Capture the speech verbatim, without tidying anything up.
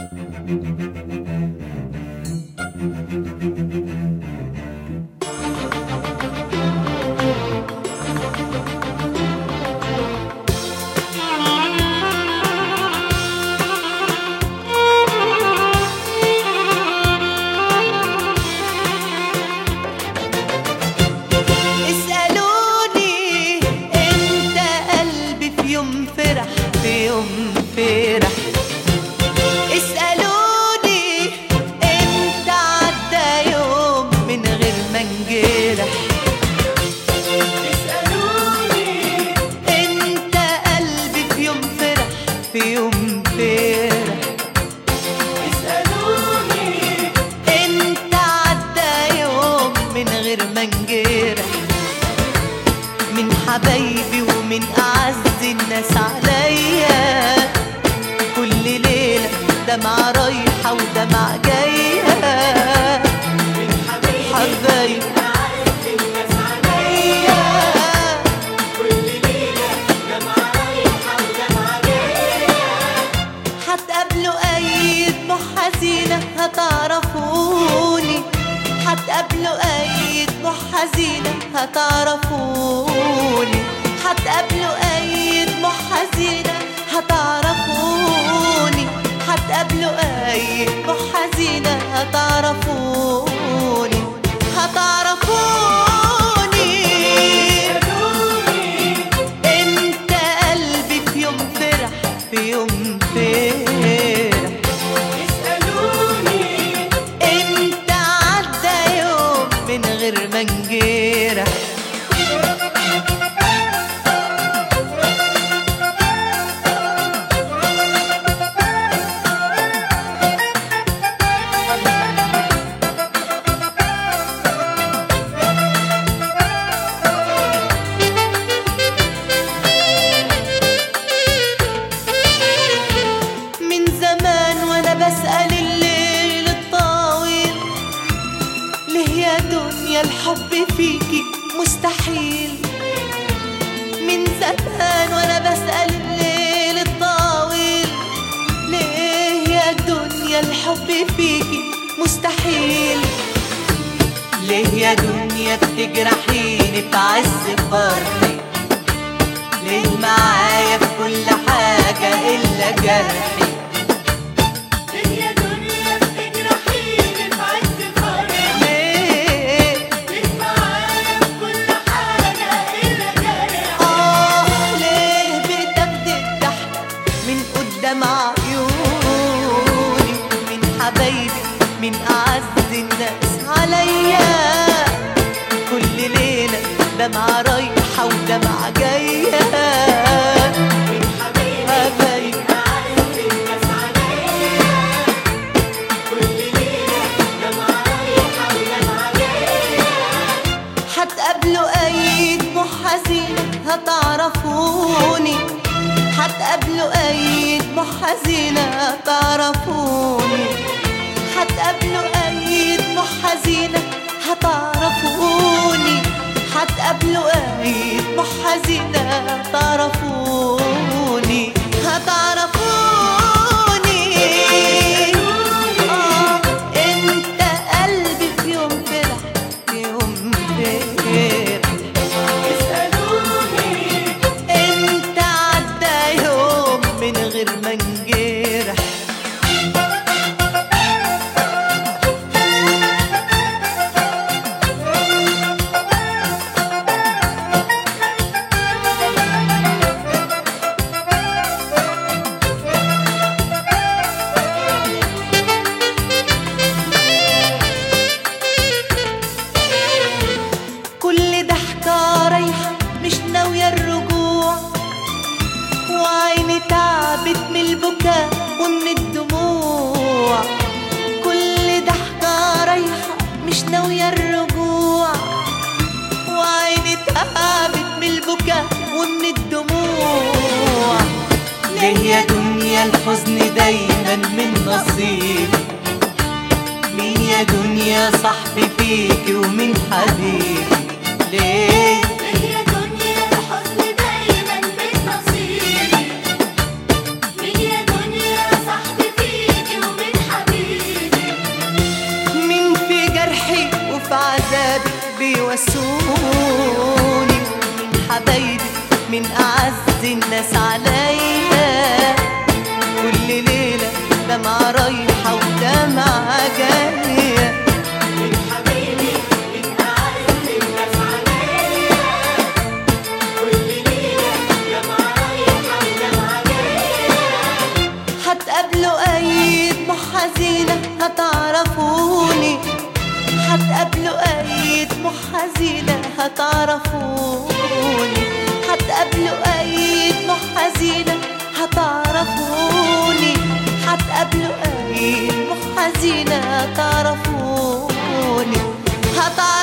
حبايبي ومن أعز الناس عليا، كل ليلة دمعة رايحة ودمعة جاية. من حبايبي ومن أعز الناس عليا، كل ليلة دمعة رايحة ودمعة جاية. هتقابلوا أي دموع حزينة هتعرفوني، هتقابلوا أي دموع حزينة هتعرفوني، هتقابلوا أي دموع حزينة هتعرفوني، هتقابلوا أي دموع حزينة هتعرفوني هتعرفوني. انت قلبي في يوم فرح، في يوم فرح. اسألوني انت عدى يوم من غير ما نجرح. بسأل الليل الطويل، ليه يا دنيا الحب فيكي مستحيل؟ من زمان وانا بسأل الليل الطويل، ليه يا دنيا الحب فيكي مستحيل؟ ليه يا دنيا بتجرحيني في عز فرحي؟ ليه معايا في كل حاجة إلا جرحي؟ مع عيوني من حبايبي من أعز الناس عليا، كل ليلة دمعة رايحة ودمعة جاية. من حبايبي من أعز الناس عليا، كل ليلة دمعة رايحة ودمعة جاية. هتقابلوا أي دموع حزينة هتعرفوني، هتقابلوا أي دموع حزينة تعرفوني، هتقابلوا أي دموع حزينة هتعرفوني، هتقابلوا أي دموع حزينة تعرفوني هتعرفوني. آه انت قلبي في يوم فرح، في يوم فرح. من غير ما نجرح. كل ضحكة رايحة مش ناوية الرجوع، وعيني تعبت من البكاء ومن الدموع. كل ضحكة رايحة مش ناوية الرجوع، وعيني تعبت من البكاء ومن الدموع. ليه يا دنيا الحزن دايما من نصيبي؟ مين يا دنيا صاحبي فيكي ومين حبيبي؟ ليه أي دموع حزينة هتعرفوني، هتقابلوا أي دموع حزينة هتعرفوني، هتقابلوا أي دموع حزينة هتعرفوني، هتقابلوا أي دموع حزينة هتعرفوني، هتعرفوني